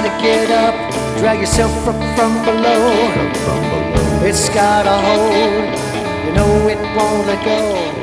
to get up, drag yourself up from below. It's got a hold, you know it won't let go.